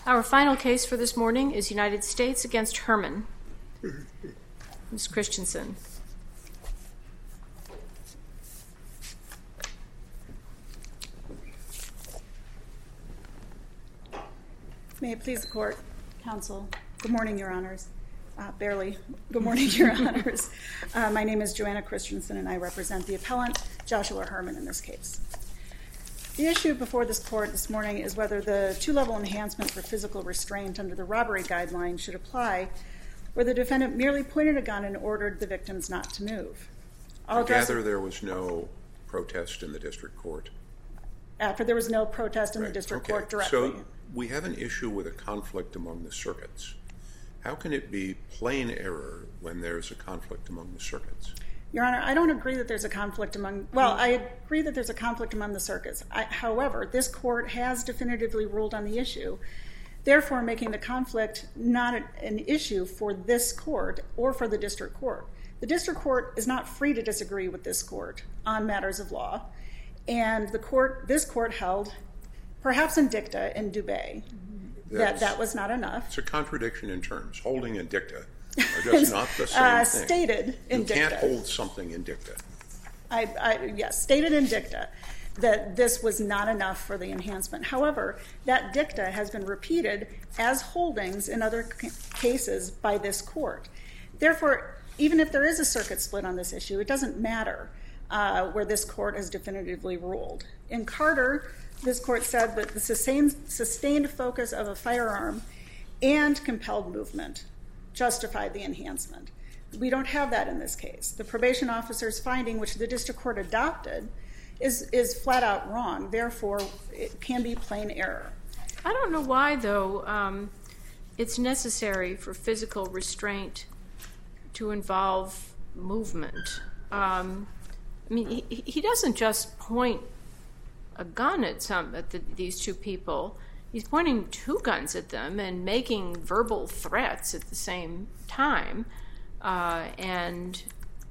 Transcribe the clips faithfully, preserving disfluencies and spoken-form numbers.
Our final case for this morning is United States against Herman. Miz Christensen. May it please the court, counsel. Good morning, Your Honors. Uh, barely. Good morning, Your Honors. Uh, my name is Joanna Christensen, and I represent the appellant, Joshua Herman, in this case. The issue before this court this morning is whether the two-level enhancement for physical restraint under the robbery guideline should apply, where the defendant merely pointed a gun and ordered the victims not to move. I'll I gather there was no protest in the district court. After there was no protest in right. the district okay. court directly. So we have an issue with a conflict among the circuits. How can it be plain error when there's a conflict among the circuits? Your Honor, I don't agree that there's a conflict among, well, I agree that there's a conflict among the circuits. I, however, this court has definitively ruled on the issue, therefore making the conflict not an, an issue for this court or for the district court. The district court is not free to disagree with this court on matters of law, and the court, this court held, perhaps in dicta in Dubé, that that was not enough. It's a contradiction in terms. Holding and dicta are just not the same uh, thing. Stated in you dicta. You can't hold something in dicta. I, I, yes, stated in dicta that this was not enough for the enhancement. However, that dicta has been repeated as holdings in other c- cases by this court. Therefore, even if there is a circuit split on this issue, it doesn't matter uh, where this court has definitively ruled. In Carter, this court said that the sustained, sustained focus of a firearm and compelled movement justified the enhancement. We don't have that in this case. The probation officer's finding, which the district court adopted, is, is flat out wrong. Therefore, it can be plain error. I don't know why, though, um, it's necessary for physical restraint to involve movement. Um, I mean, he, he doesn't just point a gun at some at the, these two people. He's pointing two guns at them and making verbal threats at the same time. Uh, and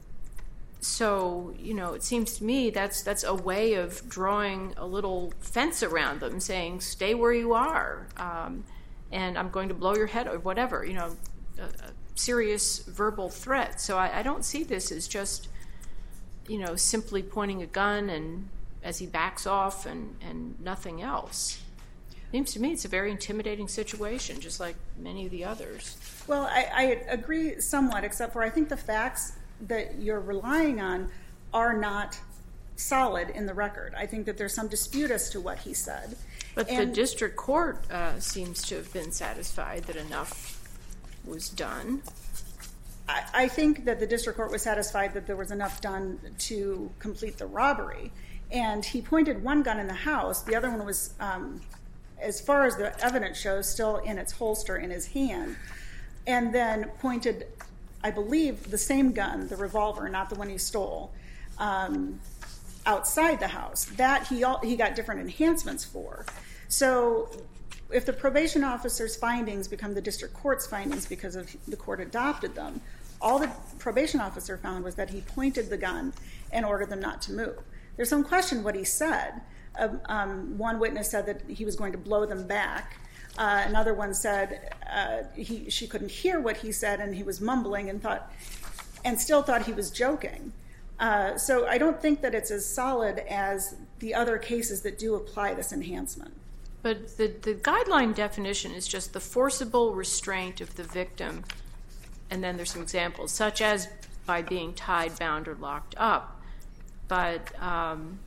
so, you know, it seems to me that's that's a way of drawing a little fence around them, saying, stay where you are, um, and I'm going to blow your head or whatever, you know, a, a serious verbal threat. So I, I don't see this as just, you know, simply pointing a gun and as he backs off and, and nothing else. Seems to me it's a very intimidating situation, just like many of the others. Well, I, I agree somewhat, except for I think the facts that you're relying on are not solid in the record. I think that there's some dispute as to what he said. But and the district court uh, seems to have been satisfied that enough was done. I, I think that the district court was satisfied that there was enough done to complete the robbery. And he pointed one gun in the house. The other one was, um, as far as the evidence shows, still in its holster in his hand. And then pointed, I believe, the same gun, the revolver, not the one he stole, um, outside the house. That he all, he got different enhancements for. So if the probation officer's findings become the district court's findings because of the court adopted them, all the probation officer found was that he pointed the gun and ordered them not to move. There's some question what he said. Uh, um, one witness said that he was going to blow them back. Uh, another one said uh, he, she couldn't hear what he said and he was mumbling and thought, and still thought he was joking. Uh, so I don't think that it's as solid as the other cases that do apply this enhancement. But the, the guideline definition is just the forcible restraint of the victim, and then there's some examples, such as by being tied, bound, or locked up. But um,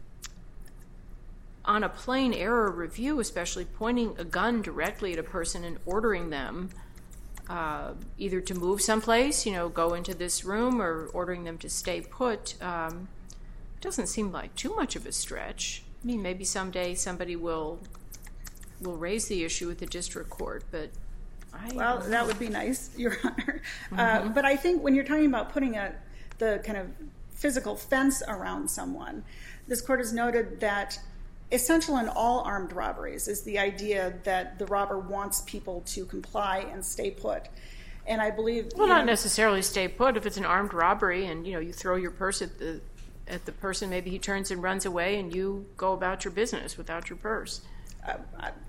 on a plain error review, especially pointing a gun directly at a person and ordering them uh, either to move someplace, you know, go into this room, or ordering them to stay put, um, doesn't seem like too much of a stretch. I mean, maybe someday somebody will will raise the issue with the district court, but I well, that would be nice, Your Honor. Mm-hmm. Uh, but I think when you're talking about putting a the kind of physical fence around someone, this court has noted that essential in all armed robberies is the idea that the robber wants people to comply and stay put. And I believe... Well, not know, necessarily stay put. If it's an armed robbery and, you know, you throw your purse at the at the person, maybe he turns and runs away and you go about your business without your purse. I,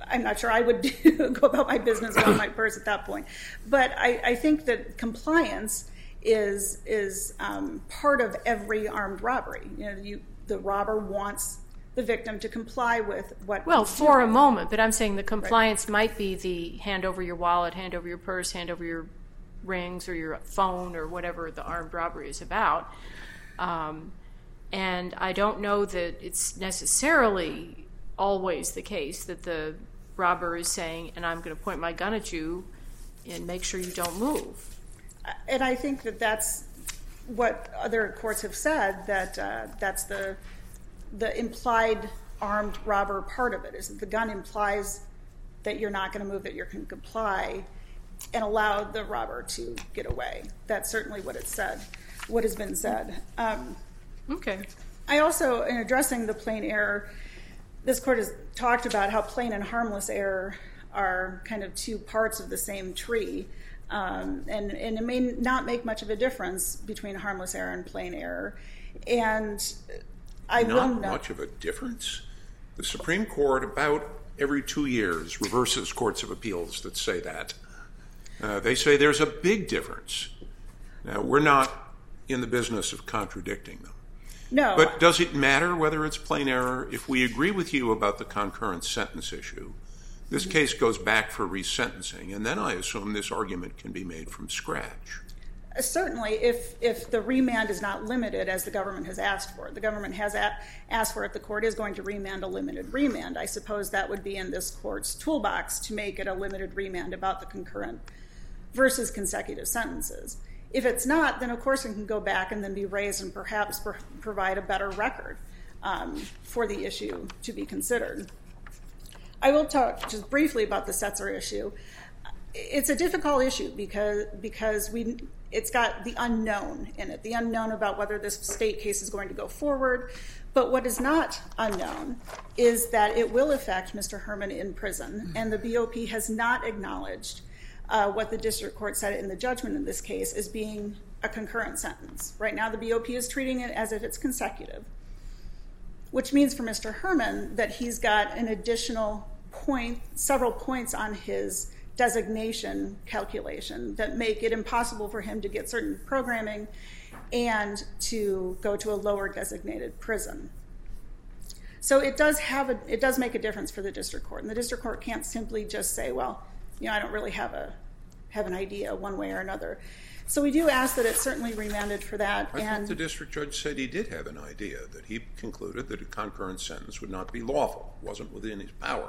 I'm not sure I would do, go about my business without my purse at that point. But I, I think that compliance is is um, part of every armed robbery. You know, you, the robber wants the victim to comply with what. Well, for doing. a moment, but I'm saying the compliance right. might be the hand over your wallet, hand over your purse, hand over your rings or your phone or whatever the armed robbery is about. Um, and I don't know that it's necessarily always the case that the robber is saying, and I'm going to point my gun at you and make sure you don't move. And I think that that's what other courts have said, that uh, that's the the implied armed robber part of it, is that the gun implies that you're not going to move, that you can comply and allow the robber to get away. That's certainly what it said, what has been said. Um, okay. I also, in addressing the plain error, this court has talked about how plain and harmless error are kind of two parts of the same tree. Um, and, and it may not make much of a difference between harmless error and plain error. And I not will Not much of a difference. The Supreme Court, about every two years, reverses courts of appeals that say that. Uh, they say there's a big difference. Now, we're not in the business of contradicting them. No. But does it matter whether it's plain error? If we agree with you about the concurrent sentence issue, this mm-hmm. case goes back for resentencing, and then I assume this argument can be made from scratch. Uh, certainly, if if the remand is not limited, as the government has asked for. The government has a- asked for it. The court is going to remand a limited remand. I suppose that would be in this court's toolbox to make it a limited remand about the concurrent versus consecutive sentences. If it's not, then of course it can go back and then be raised and perhaps pro- provide a better record um, for the issue to be considered. I will talk just briefly about the Setzer issue. It's a difficult issue because because we it's got the unknown in it, the unknown about whether this state case is going to go forward. But what is not unknown is that it will affect Mister Herman in prison, and the B O P has not acknowledged Uh, what the district court said in the judgment in this case as being a concurrent sentence. Right now, the B O P is treating it as if it's consecutive, which means for Mister Herman that he's got an additional point, several points on his designation calculation that make it impossible for him to get certain programming and to go to a lower designated prison. So it does have a, it does make a difference for the district court, and the district court can't simply just say, well, you know, I don't really have a have an idea one way or another. So we do ask that it's certainly remanded for that. I and thought the district judge said he did have an idea, that he concluded that a concurrent sentence would not be lawful, wasn't within his power.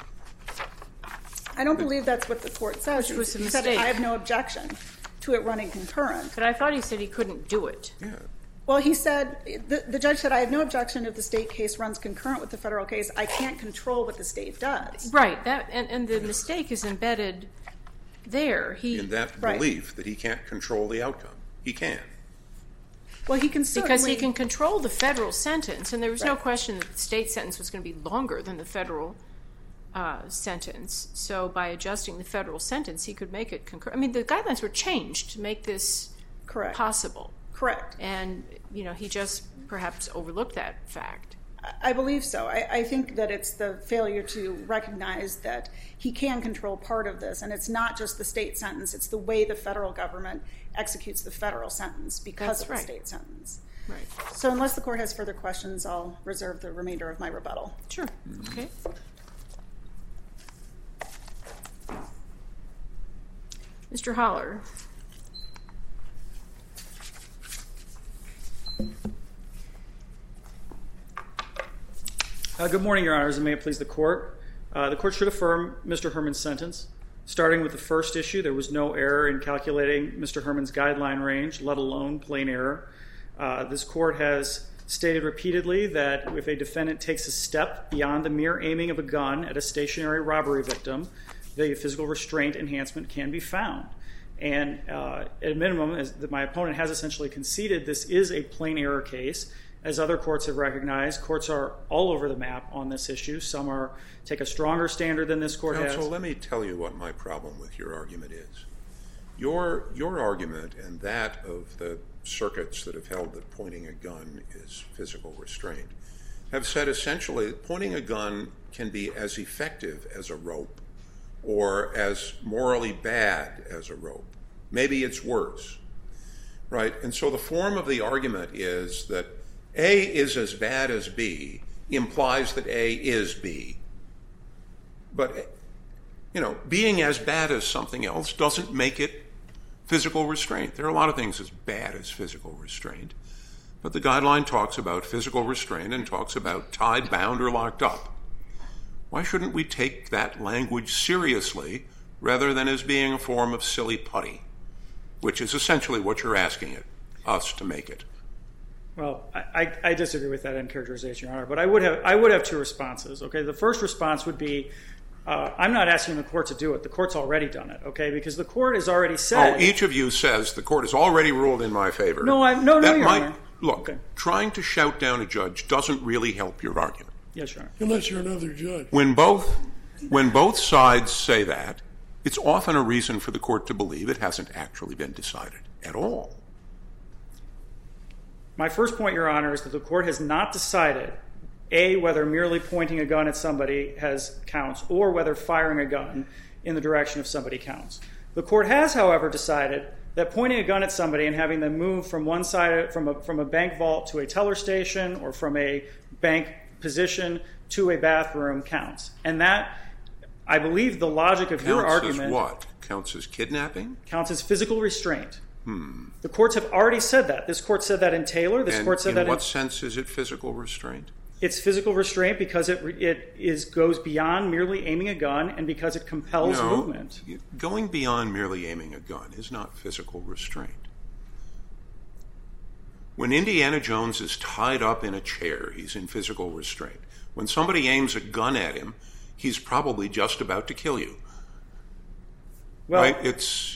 I don't believe that's what the court says. Which was a he mistake. said, I have no objection to it running concurrent. But I thought he said he couldn't do it. Yeah. Well, he said, the, the judge said, I have no objection if the state case runs concurrent with the federal case. I can't control what the state does. Right. That and, and the mistake is embedded there. He, in that right. belief that he can't control the outcome. He can. Well, he can certainly... Because he can control the federal sentence, and there was right. no question that the state sentence was going to be longer than the federal uh, sentence. So by adjusting the federal sentence, he could make it concurrent. I mean, the guidelines were changed to make this Correct. possible. Correct. And, you know, he just perhaps overlooked that fact. I believe so. I, I think that it's the failure to recognize that he can control part of this, and it's not just the state sentence, it's the way the federal government executes the federal sentence because That's of right. the state sentence. Right. So unless the court has further questions, I'll reserve the remainder of my rebuttal. Sure. Okay. Mister Holler. Uh, good morning, Your Honors, and may it please the Court. Uh, the Court should affirm Mister Herman's sentence. Starting with the first issue, there was no error in calculating Mister Herman's guideline range, let alone plain error. Uh, this Court has stated repeatedly that if a defendant takes a step beyond the mere aiming of a gun at a stationary robbery victim, the physical restraint enhancement can be found. And uh, at a minimum, as my opponent has essentially conceded, this is a plain error case. As other courts have recognized, courts are all over the map on this issue. Some are take a stronger standard than this court Counsel, has. Counsel, let me tell you what my problem with your argument is. Your, your argument and that of the circuits that have held that pointing a gun is physical restraint have said essentially that pointing a gun can be as effective as a rope or as morally bad as a rope. Maybe it's worse, right? And so the form of the argument is that A is as bad as B implies that A is B. But, you know, being as bad as something else doesn't make it physical restraint. There are a lot of things as bad as physical restraint. But the guideline talks about physical restraint and talks about tied, bound, or locked up. Why shouldn't we take that language seriously rather than as being a form of silly putty, which is essentially what you're asking it, us to make it? Well, I, I disagree with that end characterization, Your Honor, but I would have I would have two responses. Okay, the first response would be, uh, I'm not asking the court to do it. The court's already done it. Okay, because the court has already said. Oh, each of you says the court has already ruled in my favor. No, I no no, that Your might, Honor. Look, okay. Trying to shout down a judge doesn't really help your argument. Yes, Your Honor. Unless you're another judge. When both when both sides say that, it's often a reason for the court to believe it hasn't actually been decided at all. My first point, Your Honor, is that the court has not decided, A, whether merely pointing a gun at somebody has counts, or whether firing a gun in the direction of somebody counts. The court has, however, decided that pointing a gun at somebody and having them move from one side, from a, from a bank vault to a teller station, or from a bank position to a bathroom counts. And that, I believe the logic of counts your argument... Counts as what? Counts as kidnapping? Counts as physical restraint. Hmm. The courts have already said that. This court said that in Taylor. This and court said in that in what sense is it physical restraint? It's physical restraint because it it is goes beyond merely aiming a gun and because it compels no, movement. Going beyond merely aiming a gun is not physical restraint. When Indiana Jones is tied up in a chair, he's in physical restraint. When somebody aims a gun at him, he's probably just about to kill you. Well, right? It's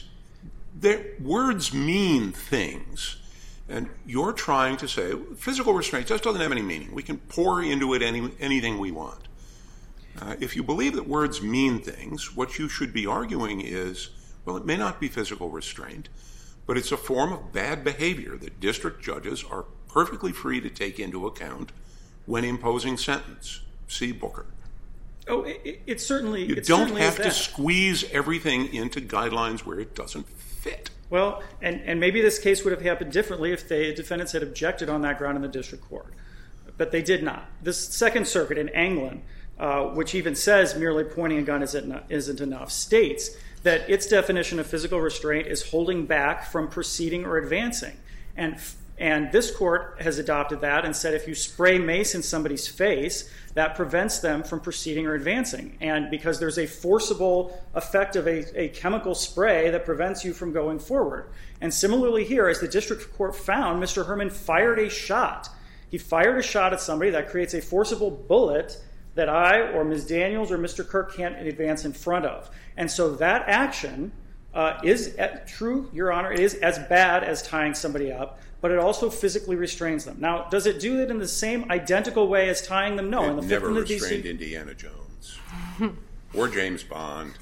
words mean things. And you're trying to say physical restraint just doesn't have any meaning. We can pour into it any, anything we want. Uh, if you believe that words mean things, what you should be arguing is, well, it may not be physical restraint, but it's a form of bad behavior that district judges are perfectly free to take into account when imposing sentence. See Booker. Oh, it, it certainly. You it don't certainly have is to that. squeeze everything into guidelines where it doesn't fit. Well, and, and maybe this case would have happened differently if the defendants had objected on that ground in the district court. But they did not. The Second Circuit in Anglin, uh, which even says merely pointing a gun isn't, isn't enough, states that its definition of physical restraint is holding back from proceeding or advancing. And And this court has adopted that and said if you spray mace in somebody's face, that prevents them from proceeding or advancing. And because there's a forcible effect of a, a chemical spray that prevents you from going forward. And similarly here, as the district court found, Mister Herman fired a shot. He fired a shot at somebody that creates a forcible bullet that I or Miz Daniels or Mister Kirk can't advance in front of. And so that action uh, is uh, true, Your Honor, it is as bad as tying somebody up, but it also physically restrains them. Now, does it do it in the same identical way as tying them? No. It in the never Fifth restrained D C Indiana Jones or James Bond.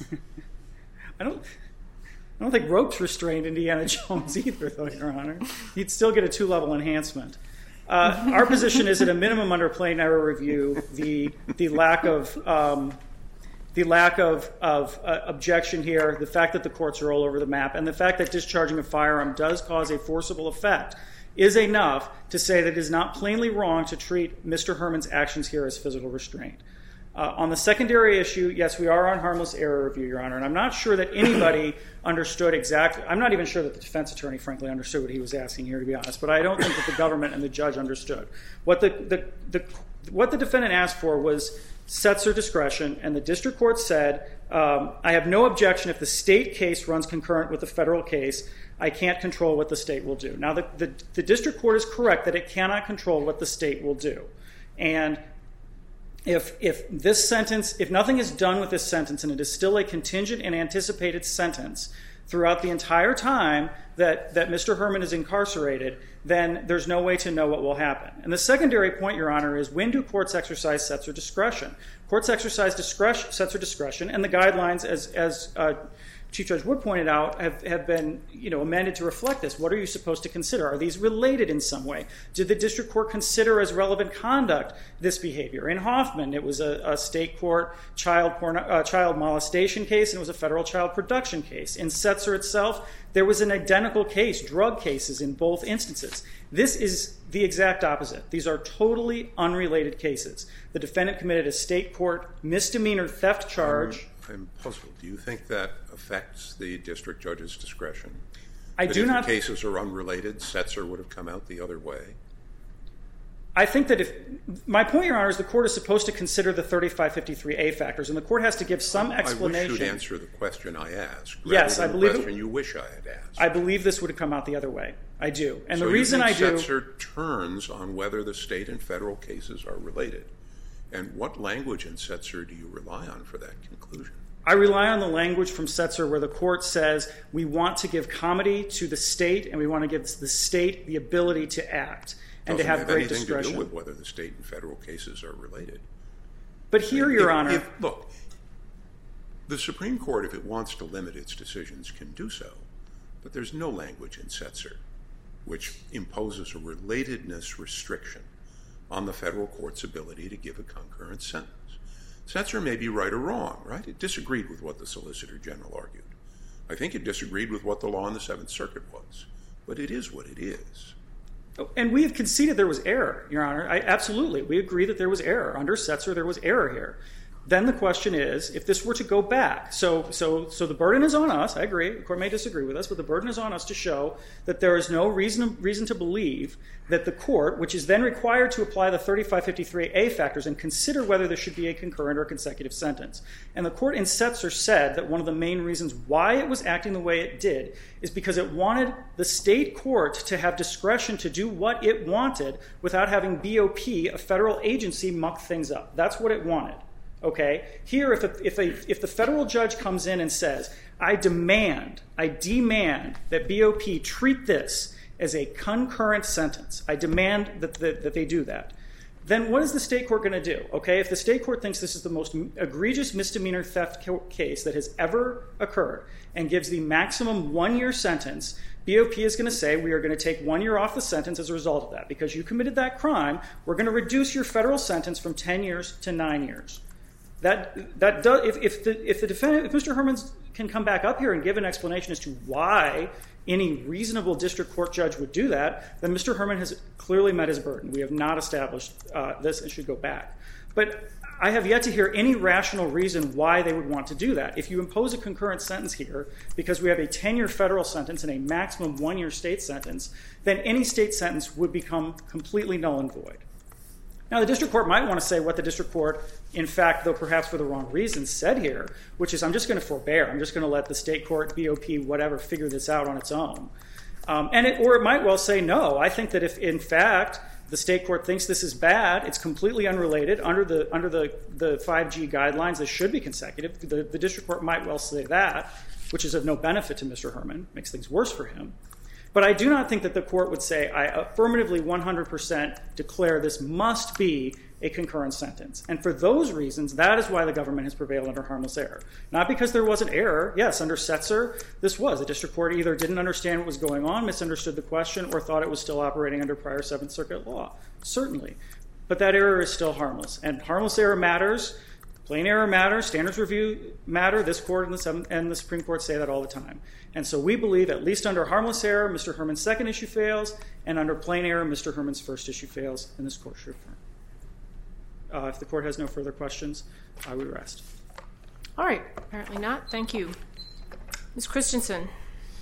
I don't. I don't think ropes restrained Indiana Jones either, though, Your Honor. He'd still get a two-level enhancement. Uh, our position is, at a minimum, under plain error review, the the lack of um, the lack of of uh, objection here, the fact that the courts are all over the map, and the fact that discharging a firearm does cause a forcible effect, is enough to say that it is not plainly wrong to treat Mister Herman's actions here as physical restraint. Uh, on the secondary issue, yes, we are on harmless error review, Your Honor, and I'm not sure that anybody understood exactly. I'm not even sure that the defense attorney, frankly, understood what he was asking here, to be honest, but I don't think that the government and the judge understood. What the, the, the, what the defendant asked for was Setzer discretion, and the district court said, um, I have no objection if the state case runs concurrent with the federal case. I can't control what the state will do. Now, the, the, the district court is correct that it cannot control what the state will do. And If if this sentence, if nothing is done with this sentence and it is still a contingent and anticipated sentence throughout the entire time that, that Mister Herman is incarcerated, then there's no way to know what will happen. And the secondary point, Your Honor, is when do courts exercise Setzer discretion? Courts exercise discretion, Setzer discretion, and the guidelines, as, as uh, Chief Judge Wood pointed out, have, have been you know, amended to reflect this. What are you supposed to consider? Are these related in some way? Did the district court consider as relevant conduct this behavior? In Hoffman, it was a, a state court child, porno, uh, child molestation case, and it was a federal child production case. In Setzer itself, there was an identical case, drug cases in both instances. This is the exact opposite. These are totally unrelated cases. The defendant committed a state court misdemeanor theft charge. I'm, I'm puzzled. Do you think that affects the district judge's discretion? I that do if not. the cases are unrelated, Setzer would have come out the other way? I think that if my point, Your Honor, is the court is supposed to consider the thirty-five fifty-three A factors, and the court has to give some explanation. I wish you'd answer the question I asked. Yes, rather I than believe the question you wish I had asked. I believe this would have come out the other way. I do, and so the reason you I think do. Setzer turns on whether the state and federal cases are related, and what language in Setzer do you rely on for that conclusion? I rely on the language from Setzer where the court says we want to give comity to the state, and we want to give the state the ability to act. And Doesn't to have, have great anything discretion. to do with whether the state and federal cases are related. But here, Your if, Honor... If, look, the Supreme Court, if it wants to limit its decisions, can do so. But there's no language in Setzer which imposes a relatedness restriction on the federal court's ability to give a concurrent sentence. Setzer may be right or wrong, right? It disagreed with what the Solicitor General argued. I think it disagreed with what the law in the Seventh Circuit was. But it is what it is. And we have conceded there was error, Your Honor. I, absolutely. We agree that there was error. Under Setzer, there was error here. Then the question is, if this were to go back, so so so the burden is on us. I agree. The court may disagree with us, but the burden is on us to show that there is no reason reason to believe that the court, which is then required to apply the thirty-five fifty-three A factors and consider whether there should be a concurrent or consecutive sentence. And the court in Setzer said that one of the main reasons why it was acting the way it did is because it wanted the state court to have discretion to do what it wanted without having B O P, a federal agency, muck things up. That's what it wanted. Okay? Here, if, a, if, a, if the federal judge comes in and says, I demand, I demand that B O P treat this as a concurrent sentence, I demand that, that, that they do that, then what is the state court going to do? Okay? If the state court thinks this is the most egregious misdemeanor theft case that has ever occurred and gives the maximum one-year sentence, B O P is going to say, we are going to take one year off the sentence as a result of that. Because you committed that crime, we're going to reduce your federal sentence from ten years to nine years. That that does, if, if the if the defendant, if Mister Herman can come back up here and give an explanation as to why any reasonable district court judge would do that, then Mister Herman has clearly met his burden. We have not established uh, this and should go back. But I have yet to hear any rational reason why they would want to do that. If you impose a concurrent sentence here, because we have a ten-year federal sentence and a maximum one-year state sentence, then any state sentence would become completely null and void. Now, the district court might want to say what the district court, in fact, though perhaps for the wrong reasons, said here, which is I'm just going to forbear. I'm just going to let the state court, B O P, whatever, figure this out on its own. Um, and it, or it might well say no. I think that if, in fact, the state court thinks this is bad, it's completely unrelated. Under the under the, the five G guidelines, this should be consecutive. The, the district court might well say that, which is of no benefit to Mister Herman, makes things worse for him. But I do not think that the court would say, I affirmatively one hundred percent declare this must be a concurrent sentence. And for those reasons, that is why the government has prevailed under harmless error. Not because there was an error. Yes, under Setzer, this was. The district court either didn't understand what was going on, misunderstood the question, or thought it was still operating under prior Seventh Circuit law. Certainly. But that error is still harmless. And harmless error matters. Plain error matters. Standards review matter. This court and the, seventh, and the Supreme Court say that all the time. And so we believe, at least under harmless error, Mister Herman's second issue fails, and under plain error, Mister Herman's first issue fails, and this court should affirm. Uh, if the court has no further questions, I would rest. All right. Apparently not. Thank you. Miz Christensen.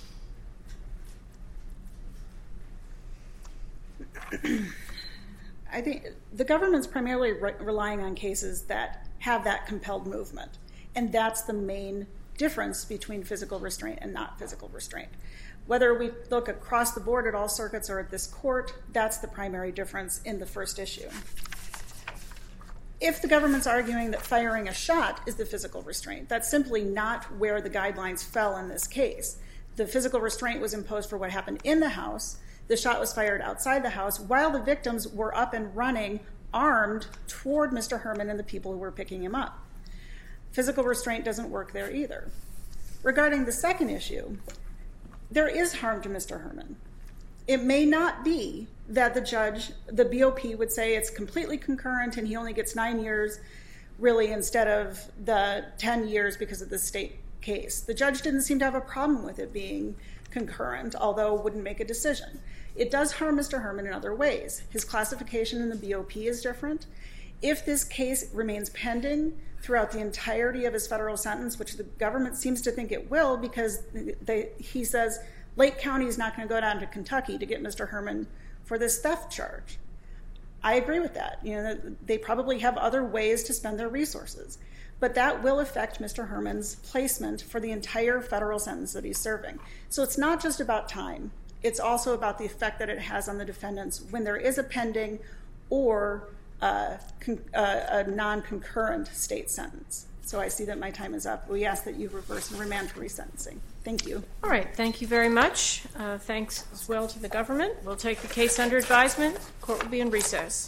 I think the government's primarily re- relying on cases that have that compelled movement, and that's the main difference between physical restraint and not physical restraint. Whether we look across the board at all circuits or at this court, that's the primary difference in the first issue. If the government's arguing that firing a shot is the physical restraint, that's simply not where the guidelines fell in this case. The physical restraint was imposed for what happened in the house. The shot was fired outside the house while the victims were up and running, armed, toward Mister Herman and the people who were picking him up. Physical restraint doesn't work there either. Regarding the second issue, there is harm to Mister Herman. It may not be that the judge, the B O P would say it's completely concurrent and he only gets nine years really instead of the ten years because of the state case. The judge didn't seem to have a problem with it being concurrent, although wouldn't make a decision. It does harm Mister Herman in other ways. His classification in the B O P is different. If this case remains pending throughout the entirety of his federal sentence, which the government seems to think it will because they, he says Lake County is not going to go down to Kentucky to get Mister Herman for this theft charge. I agree with that. You know, they probably have other ways to spend their resources, but that will affect Mister Herman's placement for the entire federal sentence that he's serving. So it's not just about time. It's also about the effect that it has on the defendants when there is a pending or uh, con- uh, a non-concurrent state sentence. So I see that my time is up. We ask that you reverse and remand for resentencing. Thank you. All right. Thank you very much. Uh, thanks as well to the government. We'll take the case under advisement. Court will be in recess.